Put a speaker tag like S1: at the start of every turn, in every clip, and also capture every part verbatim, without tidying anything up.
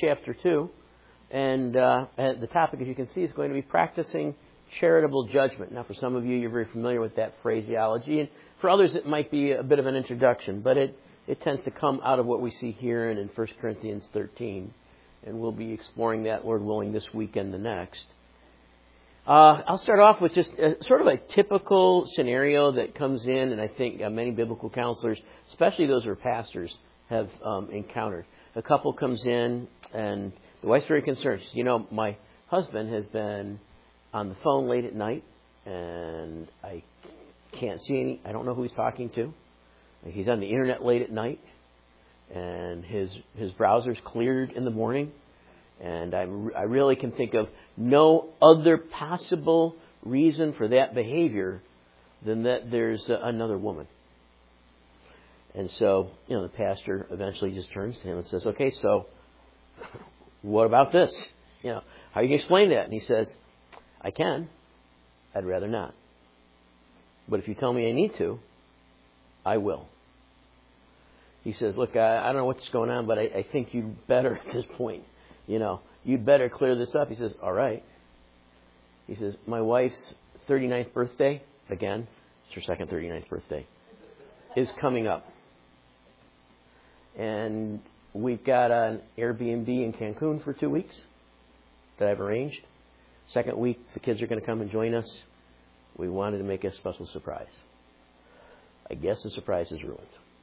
S1: chapter two. And uh, the topic, as you can see, is going to be practicing charitable judgment. Now, for some of you, you're very familiar with that phraseology. And for others, it might be a bit of an introduction. But it, it tends to come out of what we see here and in First Corinthians thirteen. And we'll be exploring that, Lord willing, this week and the next. Uh, I'll start off with just a, sort of a typical scenario that comes in, and I think uh, many biblical counselors, especially those who are pastors, have um, encountered. A couple comes in, and the wife's very concerned. She says, you know, my husband has been on the phone late at night, and I can't see any, I don't know who he's talking to. He's on the internet late at night, and his his browser's cleared in the morning. And I, I really can think of no other possible reason for that behavior than that there's uh, another woman. And so, you know, the pastor eventually just turns to him and says, okay, so what about this? You know, how are you going to explain that? And he says, I can. I'd rather not. But if you tell me I need to, I will. He says, look, I, I don't know what's going on, but I, I think you'd better at this point. You know, you'd better clear this up. He says, all right. He says, my wife's thirty-ninth birthday, again, it's her second thirty-ninth birthday, is coming up. And we've got an Airbnb in Cancun for two weeks that I've arranged. Second week, the kids are going to come and join us. We wanted to make a special surprise. I guess the surprise is ruined.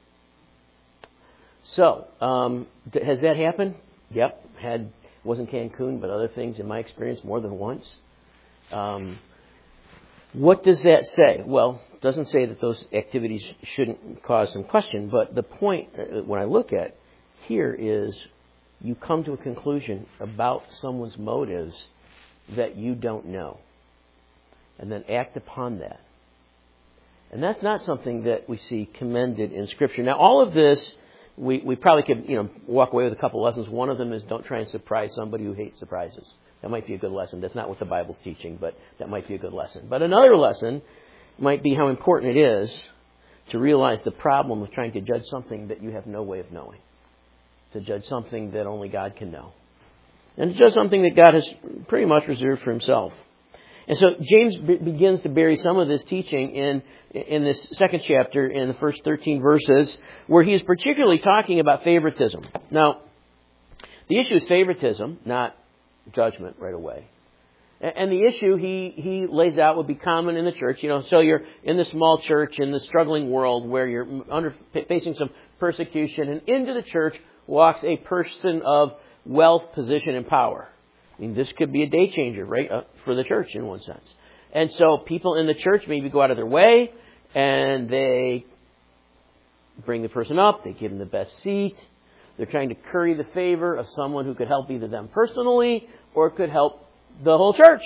S1: So, um, has that happened? Yep. Had wasn't Cancun, but other things in my experience more than once. Um, what does that say? Well, it doesn't say that those activities shouldn't cause some question, but the point when I look at here is you come to a conclusion about someone's motives that you don't know, and then act upon that. And that's not something that we see commended in Scripture. Now, all of this, we, we probably could, you know, walk away with a couple lessons. One of them is don't try and surprise somebody who hates surprises. That might be a good lesson. That's not what the Bible's teaching, but that might be a good lesson. But another lesson might be how important it is to realize the problem of trying to judge something that you have no way of knowing. To judge something that only God can know. And to judge something that God has pretty much reserved for himself. And so James b- begins to bury some of this teaching in in this second chapter, in the first thirteen verses, where he is particularly talking about favoritism. Now, the issue is favoritism, not judgment right away. And the issue he, he lays out would be common in the church. You know, so you're in the small church, in the struggling world where you're under facing some persecution, and into the church walks a person of wealth, position, and power. I mean, this could be a day changer, right, uh, for the church in one sense. And so people in the church maybe go out of their way, and they bring the person up, they give them the best seat. They're trying to curry the favor of someone who could help either them personally or could help the whole church.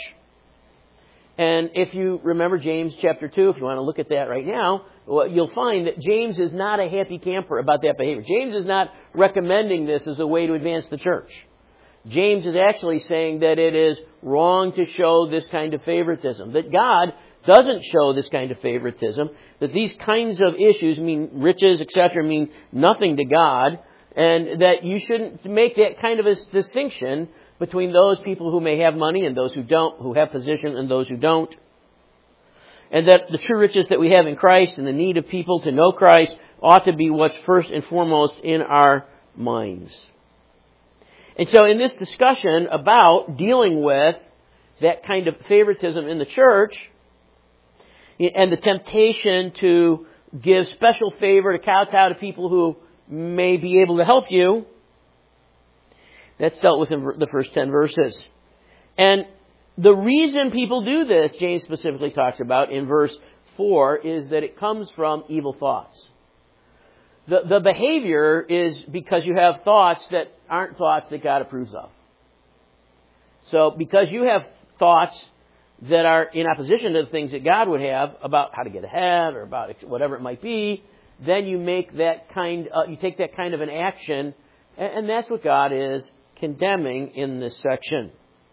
S1: And if you remember James chapter two, if you want to look at that right now, well, you'll find that James is not a happy camper about that behavior. James is not recommending this as a way to advance the church. James is actually saying that it is wrong to show this kind of favoritism, that God doesn't show this kind of favoritism, that these kinds of issues, mean riches, et cetera, mean nothing to God, and that you shouldn't make that kind of a distinction between those people who may have money and those who don't, who have position and those who don't. And that the true riches that we have in Christ and the need of people to know Christ ought to be what's first and foremost in our minds. And so in this discussion about dealing with that kind of favoritism in the church and the temptation to give special favor, to kowtow to people who may be able to help you, that's dealt with in the first ten verses. And the reason people do this, James specifically talks about in verse four, is that it comes from evil thoughts. The, the behavior is because you have thoughts that aren't thoughts that God approves of. So because you have thoughts that are in opposition to the things that God would have about how to get ahead or about whatever it might be, then you make that kind, uh, you take that kind of an action, and, and that's what God is condemning in this section.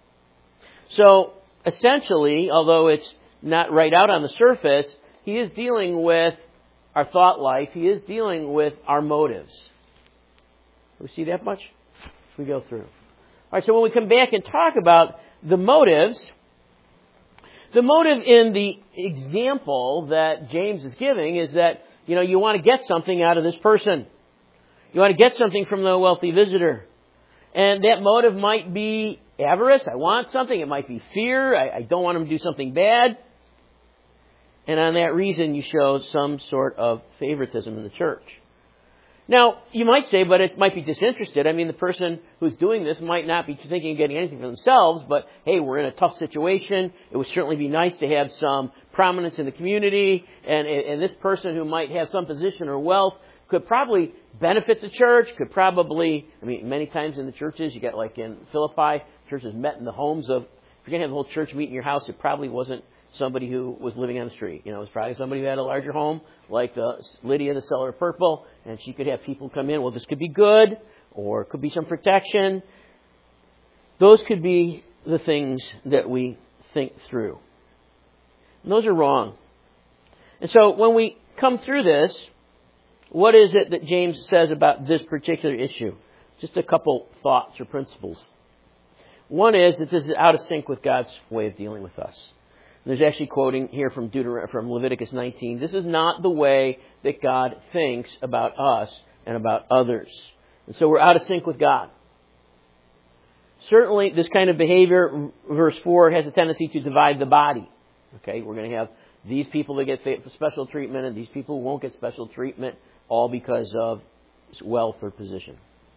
S1: So essentially, although it's not right out on the surface, he is dealing with our thought life. He is dealing with our motives. Do we see that much? We go through. right, so when we come back and talk about the motives, the motive in the example that James is giving is that, you know, you want to get something out of this person. You want to get something from the wealthy visitor. And that motive might be avarice. I want something. It might be fear. I, I don't want him to do something bad. And on that reason, you show some sort of favoritism in the church. Now, you might say, but it might be disinterested. I mean, the person who's doing this might not be thinking of getting anything for themselves, but hey, we're in a tough situation. It would certainly be nice to have some prominence in the community, and, and this person who might have some position or wealth could probably benefit the church, could probably, I mean, many times in the churches, you get like in Philippi, churches met in the homes of, if you're going to have the whole church meet in your house, it probably wasn't somebody who was living on the street. You know, it was probably somebody who had a larger home, like uh, Lydia, the seller of purple, and she could have people come in. Well, this could be good, or it could be some protection. Those could be the things that we think through. And those are wrong. And so when we come through this, what is it that James says about this particular issue? Just a couple thoughts or principles. One is that this is out of sync with God's way of dealing with us. There's actually quoting here from Deuteron- from Leviticus nineteen. This is not the way that God thinks about us and about others. And so we're out of sync with God. Certainly, this kind of behavior, verse four, has a tendency to divide the body. Okay, we're going to have these people that get special treatment and these people who won't get special treatment, all because of wealth or position.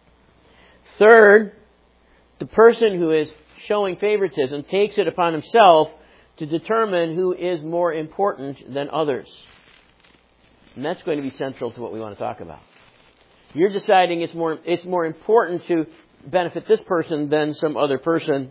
S1: Third, the person who is showing favoritism takes it upon himself to determine who is more important than others. And that's going to be central to what we want to talk about. You're deciding it's more, it's more important to benefit this person than some other person,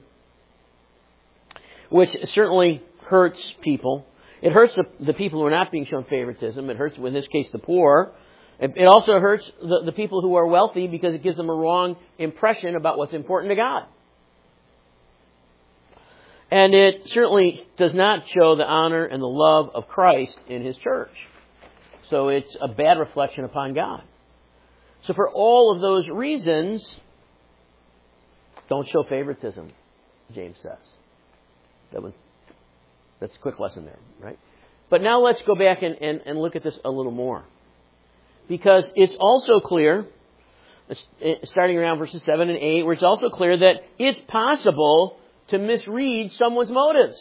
S1: which certainly hurts people. It hurts the, the people who are not being shown favoritism. It hurts, in this case, the poor. It, it also hurts the, the people who are wealthy because it gives them a wrong impression about what's important to God. And it certainly does not show the honor and the love of Christ in His church. So it's a bad reflection upon God. So for all of those reasons, don't show favoritism, James says. That was, that's a quick lesson there, right? But now let's go back and, and, and look at this a little more. Because it's also clear, starting around verses seven and eight, where it's also clear that it's possible to misread someone's motives.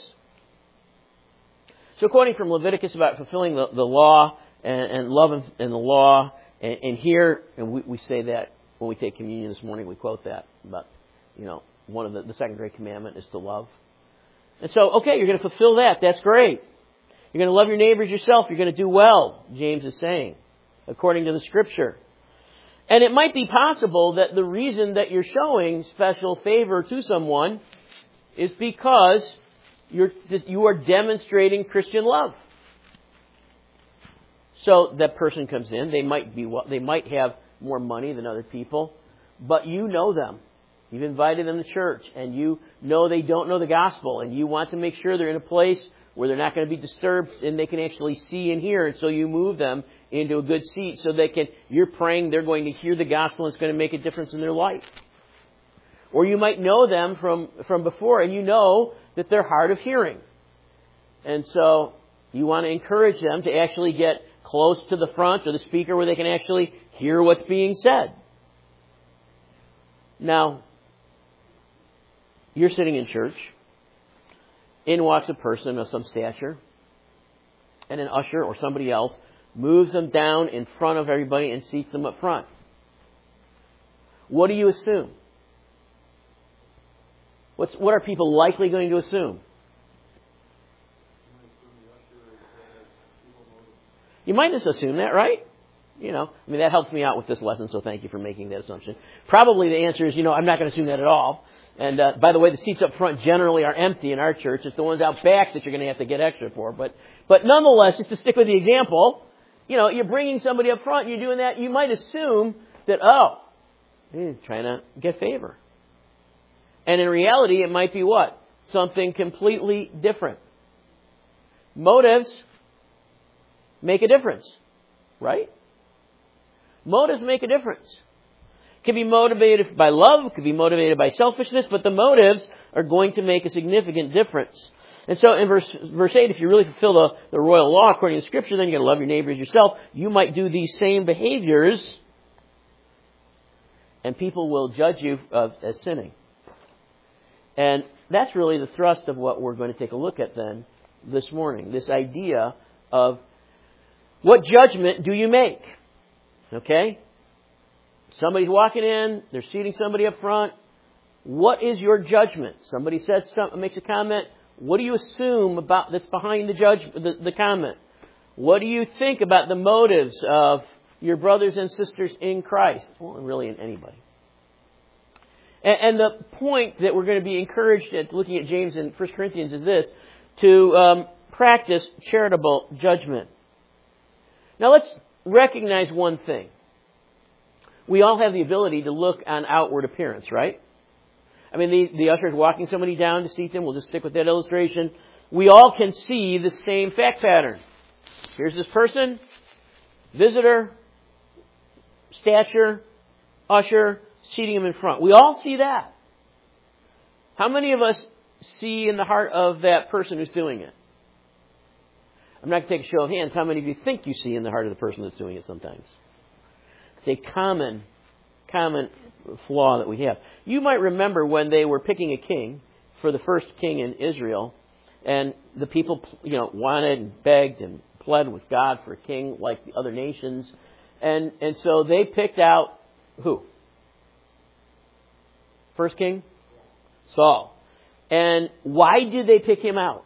S1: So quoting from Leviticus about fulfilling the, the law and, and love in, in the law, and, and here, and we, we say that when we take communion this morning, we quote that about, you know, one of the, the second great commandment is to love. And so, okay, you're going to fulfill that. That's great. You're going to love your neighbors yourself. You're going to do well, James is saying, according to the Scripture. And it might be possible that the reason that you're showing special favor to someone is because you're you are demonstrating Christian love. So that person comes in, they might be they might have more money than other people, but you know them. You've invited them to church, and you know they don't know the gospel, and you want to make sure they're in a place where they're not going to be disturbed and they can actually see and hear, and so you move them into a good seat so they can. You're praying they're going to hear the gospel and it's going to make a difference in their life. Or you might know them from, from before, and you know that they're hard of hearing. And so you want to encourage them to actually get close to the front or the speaker where they can actually hear what's being said. Now, you're sitting in church. In walks a person of some stature, and an usher or somebody else moves them down in front of everybody and seats them up front. What do you assume? What's, what are people likely going to assume? You might just assume that, right? You know, I mean, that helps me out with this lesson, so thank you for making that assumption. Probably the answer is, you know, I'm not going to assume that at all. And uh, by the way, the seats up front generally are empty in our church. It's the ones out back that you're going to have to get extra for. But, but nonetheless, just to stick with the example, you know, you're bringing somebody up front, you're doing that, you might assume that, oh, he's trying to get favor. And in reality, it might be what? Something completely different. Motives make a difference, right? Motives make a difference. It can be motivated by love, it can be motivated by selfishness, but the motives are going to make a significant difference. And so in verse, verse eight, if you really fulfill the, the royal law according to Scripture, then you're going to love your neighbor as yourself. You might do these same behaviors, and people will judge you uh, as sinning. And that's really the thrust of what we're going to take a look at then this morning. This idea of what judgment do you make? Okay? Somebody's walking in, they're seating somebody up front. What is your judgment? Somebody says something, makes a comment. What do you assume about that's behind the judge the, the comment? What do you think about the motives of your brothers and sisters in Christ? Well, really in anybody. And, and the point that we're going to be encouraged at looking at James and First Corinthians is this: to um, practice charitable judgment. Now let's recognize one thing. We all have the ability to look on outward appearance, right? I mean, the, the usher is walking somebody down to seat them. We'll just stick with that illustration. We all can see the same fact pattern. Here's this person, visitor, stature, usher, seating him in front. We all see that. How many of us see in the heart of that person who's doing it? I'm not going to take a show of hands. How many of you think you see in the heart of the person that's doing it sometimes? It's a common, common flaw that we have. You might remember when they were picking a king for the first king in Israel, and the people, you know, wanted and begged and pled with God for a king like the other nations, and and so they picked out who? First king? Saul. And why did they pick him out?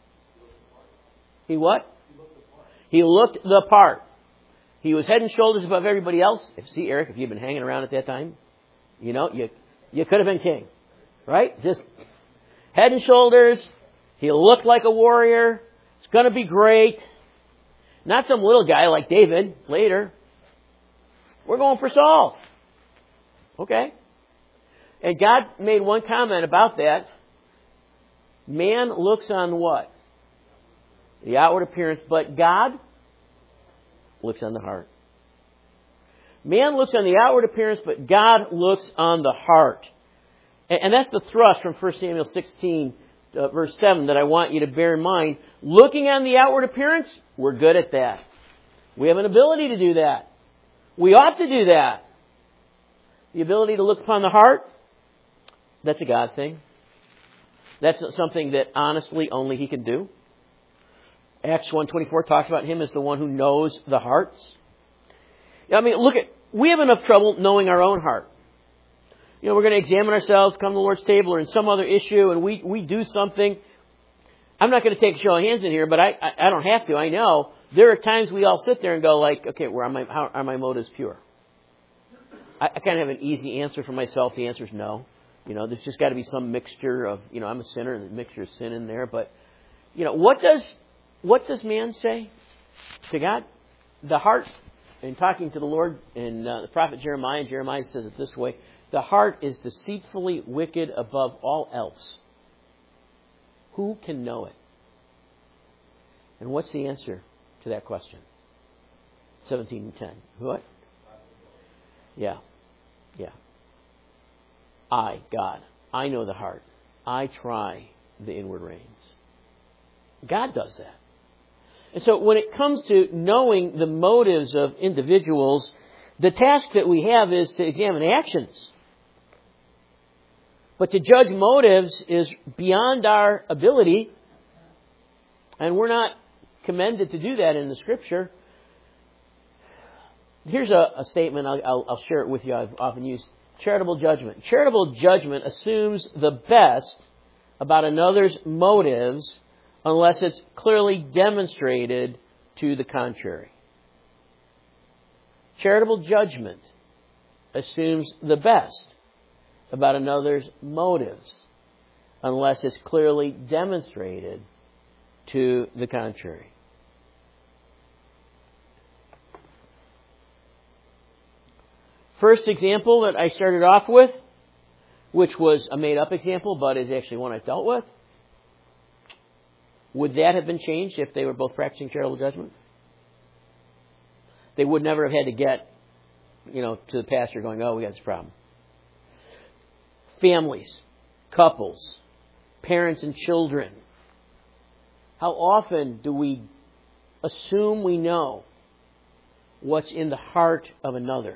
S1: He what? He looked the part. He was head and shoulders above everybody else. See, Eric, if you'd been hanging around at that time, you know, you you could have been king. Right? Just head and shoulders. He looked like a warrior. It's going to be great. Not some little guy like David later. We're going for Saul. Okay? And God made one comment about that. Man looks on what? The outward appearance, but God looks on the heart. Man looks on the outward appearance, but God looks on the heart. And that's the thrust from First Samuel sixteen, uh, verse seven, that I want you to bear in mind. Looking on the outward appearance, we're good at that. We have an ability to do that. We ought to do that. The ability to look upon the heart, that's a God thing. That's something that honestly only He can do. Acts one twenty-four talks about Him as the one who knows the hearts. I mean, look at, we have enough trouble knowing our own heart. You know, we're going to examine ourselves, come to the Lord's table, or in some other issue, and we, we do something. I'm not going to take a show of hands in here, but I, I, I don't have to. I know there are times we all sit there and go like, okay, where are my, how are my motives pure? I, I kind of have an easy answer for myself. The answer is no. You know, there's just got to be some mixture of, you know, I'm a sinner, and a mixture of sin in there. But, you know, what does what does man say to God? The heart, in talking to the Lord, in uh, the prophet Jeremiah, Jeremiah says it this way: the heart is deceitfully wicked above all else. Who can know it? And what's the answer to that question? seventeen and ten. What? Yeah. Yeah. I, God, I know the heart. I try the inward reins. God does that. And so when it comes to knowing the motives of individuals, the task that we have is to examine actions. But to judge motives is beyond our ability, and we're not commended to do that in the Scripture. Here's a, a statement, I'll, I'll, I'll share it with you, I've often used. Charitable judgment. Charitable judgment assumes the best about another's motives unless it's clearly demonstrated to the contrary. Charitable judgment assumes the best about another's motives unless it's clearly demonstrated to the contrary. First example that I started off with, which was a made-up example, but is actually one I've dealt with. Would that have been changed if they were both practicing charitable judgment? They would never have had to get you know, to the pastor going, oh, we got this problem. Families, couples, parents and children. How often do we assume we know what's in the heart of another?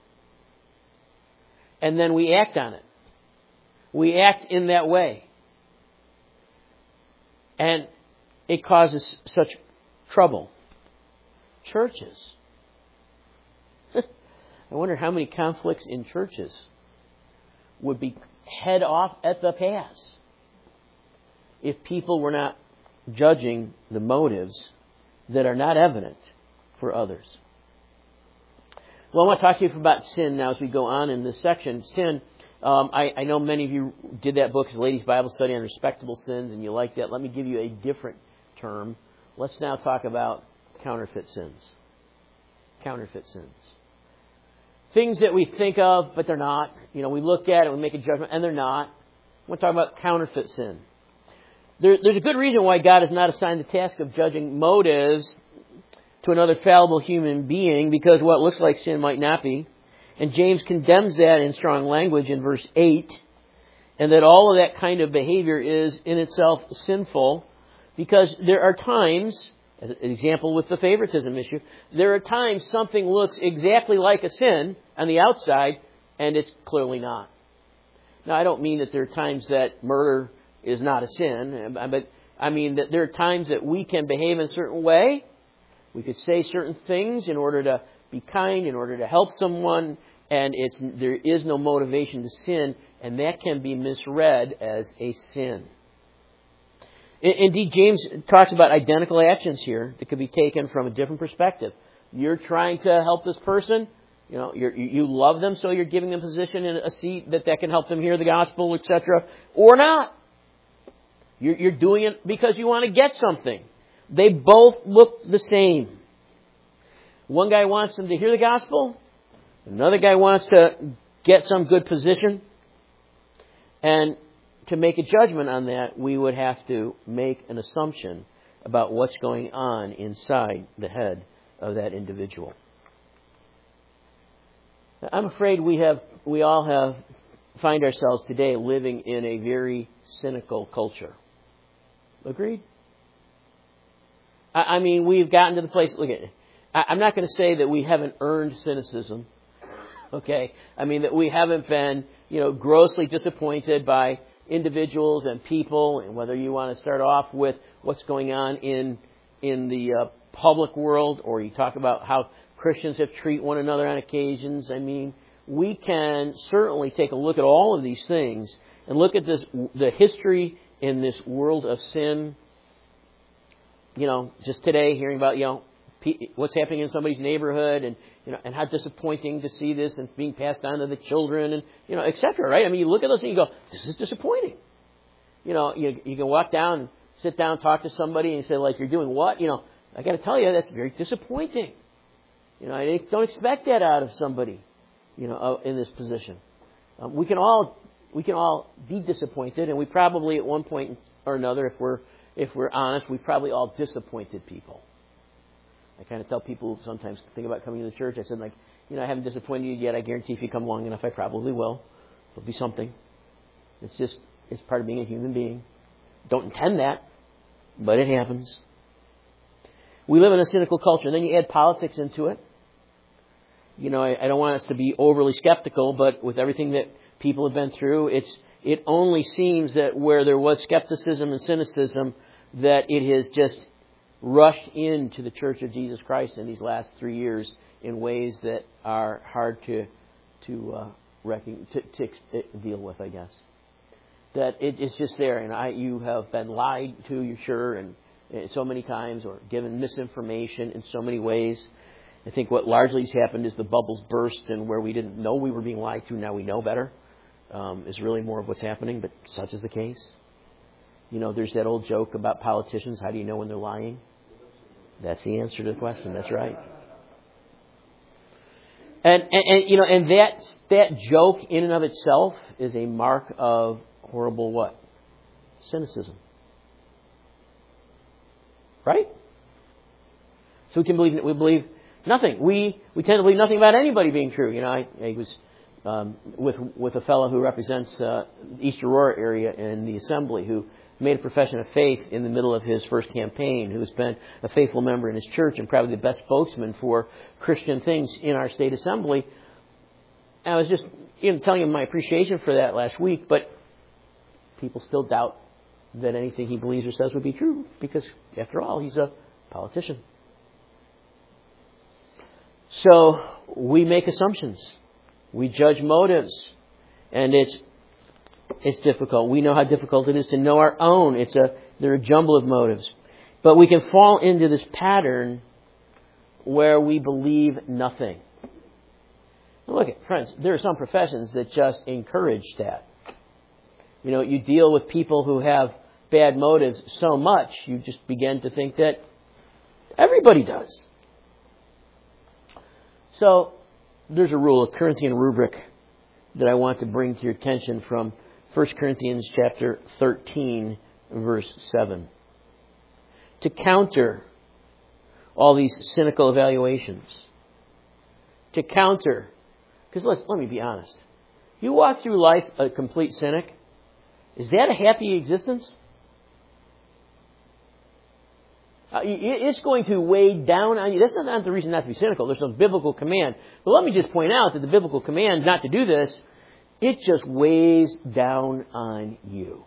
S1: And then we act on it. We act in that way. And it causes such trouble. Churches. I wonder how many conflicts in churches would be head off at the pass if people were not judging the motives that are not evident for others. Well, I want to talk to you about sin now as we go on in this section. Sin, um, I, I know many of you did that book, Ladies' Bible Study on Respectable Sins, and you like that. Let me give you a different term. Let's now talk about counterfeit sins. Counterfeit sins. Things that we think of, but they're not. You know, we look at it, we make a judgment, and they're not. I want to talk about counterfeit sin. There, there's a good reason why God has not assigned the task of judging motives to another fallible human being, because what looks like sin might not be. And James condemns that in strong language in verse eight, and that all of that kind of behavior is in itself sinful, because there are times, as an example with the favoritism issue, there are times something looks exactly like a sin on the outside, and it's clearly not. Now, I don't mean that there are times that murder is not a sin, but I mean that there are times that we can behave in a certain way. We could say certain things in order to be kind, in order to help someone, and it's there is no motivation to sin, and that can be misread as a sin. Indeed, James talks about identical actions here that could be taken from a different perspective. You're trying to help this person. You know, you're, you love them, so you're giving them a position in a seat that, that can help them hear the gospel, et cetera, or not. You're, you're doing it because you want to get something. They both look the same. One guy wants them to hear the gospel. Another guy wants to get some good position. And to make a judgment on that, we would have to make an assumption about what's going on inside the head of that individual. I'm afraid we have, we all have, find ourselves today living in a very cynical culture. Agreed? I, I mean, we've gotten to the place, look at it. I, I'm not going to say that we haven't earned cynicism. Okay? I mean, that we haven't been, you know, grossly disappointed by individuals and people, and whether you want to start off with what's going on in in the uh, public world, or you talk about how Christians have treated one another on occasions. I mean, we can certainly take a look at all of these things and look at this, the history in this world of sin. You know, just today hearing about, you know, what's happening in somebody's neighborhood, and you know, and how disappointing to see this and being passed on to the children, and you know, et cetera. Right? I mean, you look at those and you go, "This is disappointing." You know, you you can walk down, and sit down, talk to somebody, and say, "Like, you're doing what?" You know, I got to tell you, that's very disappointing. You know, I don't expect that out of somebody, you know, in this position. Um, we can all we can all be disappointed, and we probably at one point or another, if we're if we're honest, we probably all disappointed people. I kind of tell people who sometimes think about coming to the church, I said, like, you know, I haven't disappointed you yet. I guarantee if you come long enough, I probably will. There'll be something. It's just, it's part of being a human being. Don't intend that, but it happens. We live in a cynical culture. And then you add politics into it. You know, I, I don't want us to be overly skeptical, but with everything that people have been through, it's it only seems that where there was skepticism and cynicism, that it has just rushed into the Church of Jesus Christ in these last three years in ways that are hard to to uh, reckon, to, to deal with, I guess. That it, it's just there, and I you have been lied to, you're sure, and, and so many times, or given misinformation in so many ways. I think what largely has happened is the bubbles burst, and where we didn't know we were being lied to, now we know better, um, is really more of what's happening, but such is the case. You know, there's that old joke about politicians. How do you know when they're lying? That's the answer to the question. That's right. And, and, and you know, and that that joke in and of itself is a mark of horrible what? Cynicism. Right? So we can believe we believe Nothing. We we tend to believe nothing about anybody being true. You know, I, I was um, with with a fellow who represents uh, the East Aurora area in the assembly who made a profession of faith in the middle of his first campaign, who's been a faithful member in his church and probably the best spokesman for Christian things in our state assembly. And I was just you know, telling him my appreciation for that last week, but people still doubt that anything he believes or says would be true because, after all, he's a politician. So we make assumptions. We judge motives. And it's it's difficult. We know how difficult it is to know our own. It's a They're a jumble of motives. But we can fall into this pattern where we believe nothing. Now look, friends, there are some professions that just encourage that. You know, you deal with people who have bad motives so much, you just begin to think that everybody does. So, there's a rule, a Corinthian rubric, that I want to bring to your attention from First Corinthians chapter thirteen, verse seven. To counter all these cynical evaluations. To counter, because let's let me be honest. You walk through life a complete cynic, is that a happy existence? Uh, it's going to weigh down on you. That's not, not the reason not to be cynical. There's some biblical command. But let me just point out that the biblical command not to do this, it just weighs down on you.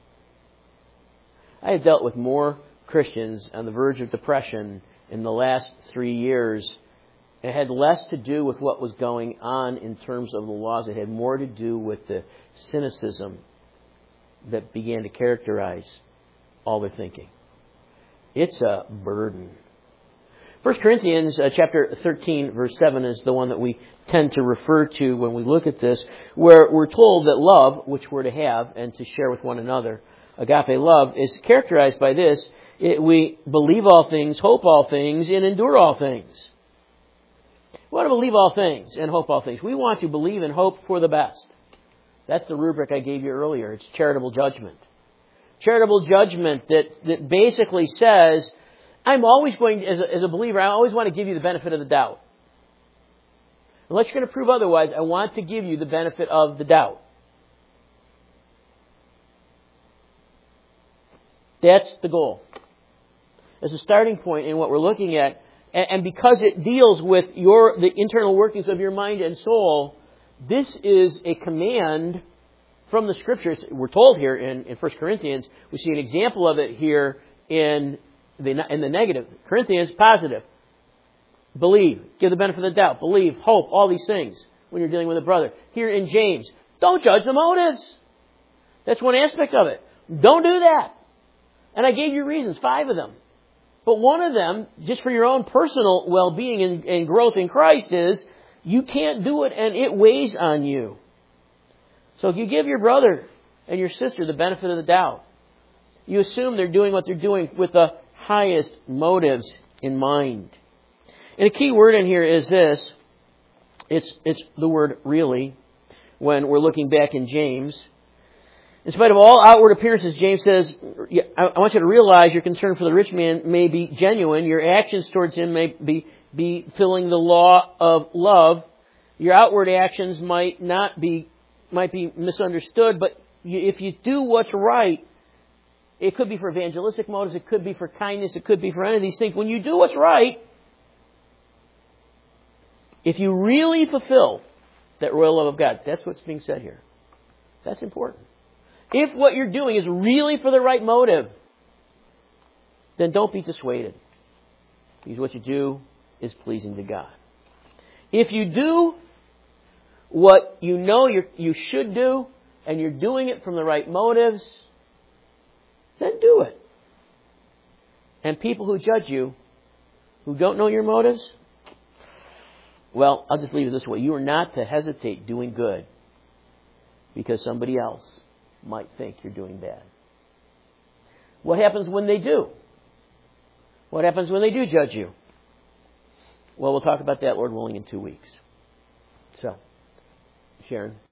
S1: I have dealt with more Christians on the verge of depression in the last three years. It had less to do with what was going on in terms of the laws. It had more to do with the cynicism that began to characterize all their thinking. It's a burden. First Corinthians uh, chapter thirteen, verse seven is the one that we tend to refer to when we look at this, where we're told that love, which we're to have and to share with one another, agape love, is characterized by this. It, we believe all things, hope all things, and endure all things. We want to believe all things and hope all things. We want to believe and hope for the best. That's the rubric I gave you earlier. It's charitable judgment. Charitable judgment that, that basically says, I'm always going, as a, as a believer, I always want to give you the benefit of the doubt. Unless you're going to prove otherwise, I want to give you the benefit of the doubt. That's the goal. As a starting point in what we're looking at, and, and because it deals with your the internal workings of your mind and soul, this is a command from the Scriptures. We're told here in, in First Corinthians, we see an example of it here in the, in the negative. Corinthians, positive. Believe. Give the benefit of the doubt. Believe. Hope. All these things when you're dealing with a brother. Here in James, don't judge the motives. That's one aspect of it. Don't do that. And I gave you reasons, five of them. But one of them, just for your own personal well-being and, and growth in Christ, is you can't do it and it weighs on you. So if you give your brother and your sister the benefit of the doubt, you assume they're doing what they're doing with the highest motives in mind. And a key word in here is this. It's, it's the word really when we're looking back in James. In spite of all outward appearances, James says, I want you to realize your concern for the rich man may be genuine. Your actions towards him may be, be filling the law of love. Your outward actions might not be might be misunderstood, but if you do what's right, it could be for evangelistic motives, it could be for kindness, it could be for any of these things. When you do what's right, if you really fulfill that royal love of God, that's what's being said here. That's important. If what you're doing is really for the right motive, then don't be dissuaded. Because what you do is pleasing to God. If you do what you know you you should do, and you're doing it from the right motives, then do it. And people who judge you, who don't know your motives, well, I'll just leave it this way. You are not to hesitate doing good because somebody else might think you're doing bad. What happens when they do? What happens when they do judge you? Well, we'll talk about that, Lord willing, in two weeks. So, Sharon.